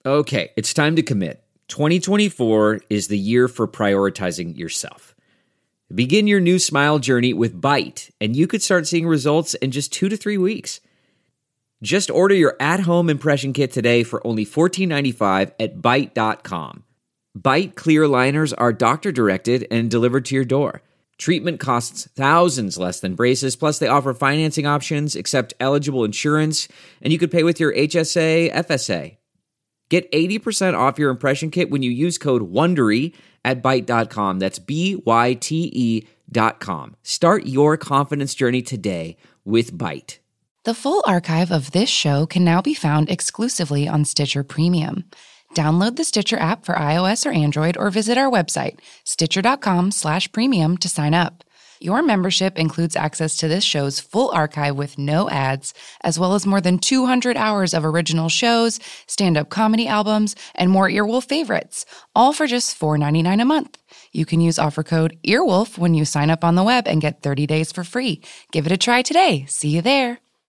Okay, it's time to commit. 2024 is the year for prioritizing yourself. Begin your new smile journey with Byte, and you could start seeing results in just 2 to 3 weeks. Just order your at-home impression kit today for only $14.95 at Byte.com. Byte clear liners are doctor-directed and delivered to your door. Treatment costs thousands less than braces, plus they offer financing options, accept eligible insurance, and you could pay with your HSA, FSA. Get 80% off your impression kit when you use code WONDERY at Byte.com. That's BYTE.com. Start your confidence journey today with Byte. The full archive of this show can now be found exclusively on Stitcher Premium. Download the Stitcher app for iOS or Android or visit our website, Stitcher.com/premium to sign up. Your membership includes access to this show's full archive with no ads, as well as more than 200 hours of original shows, stand-up comedy albums, and more Earwolf favorites, all for just $4.99 a month. You can use offer code EARWOLF when you sign up on the web and get 30 days for free. Give it a try today. See you there.